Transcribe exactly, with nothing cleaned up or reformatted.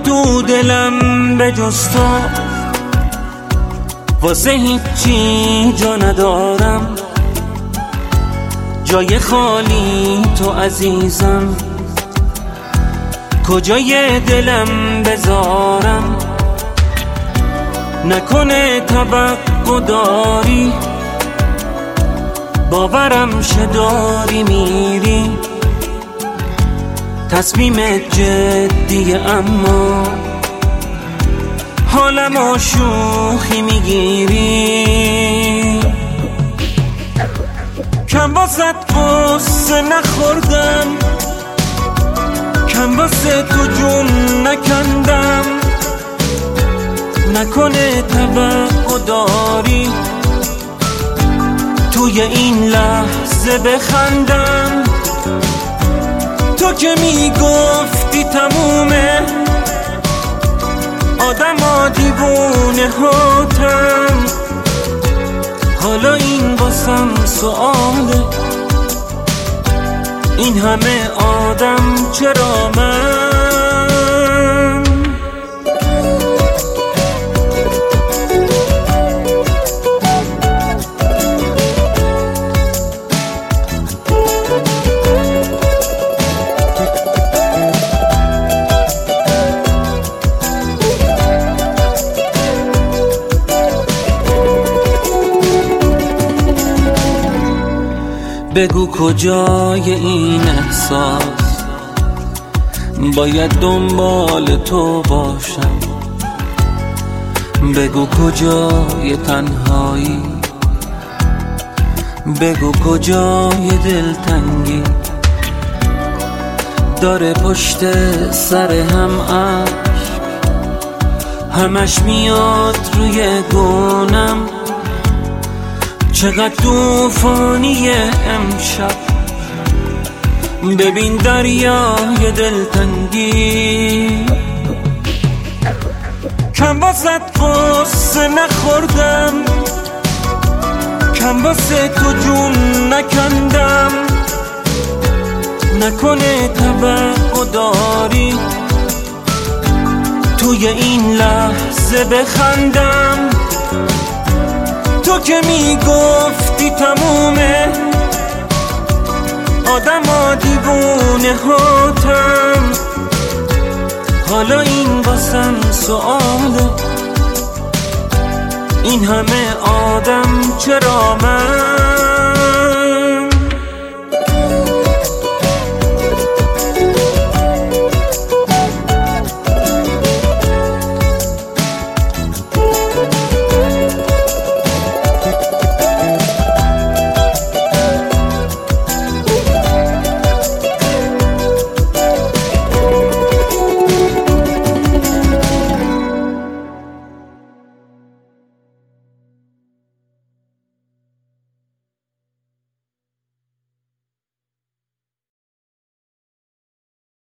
تو دلم به جز تو واسه هیچی جا ندارم، جای خالی تو عزیزم، کجای دلم بذارم؟ نکنه توقع داری، باورم شه داری میری، تصمیم جدیه اما حالمو شوخی میگیری. کم واسه قصه نخوردم، کم واسه تو جون نکندم، نکنه توقع داری توی این لحظه بخندم. تو که میگفتی تمومه، آدم ها دیوونه هاتم، حالا این واسم سؤاله، این همه آدم چرا من؟ بگو کجای این احساس، باید دنبال تو باشم. بگو کجای تنهایی، بگو کجای دلتنگی، داره پشت سر هم عشق، همش میاد روی گونم. چقدر توفانیه امشب، ببین دریای دلتنگی. کم واسه قصه نخوردم، کم واسه تو جون نکندم، نکنه توقع داری توی این لحظه بخندم. تو که میگفتی تمومه، آدم ها دیوونه هاتم، حالا این واسم سؤاله، این همه آدم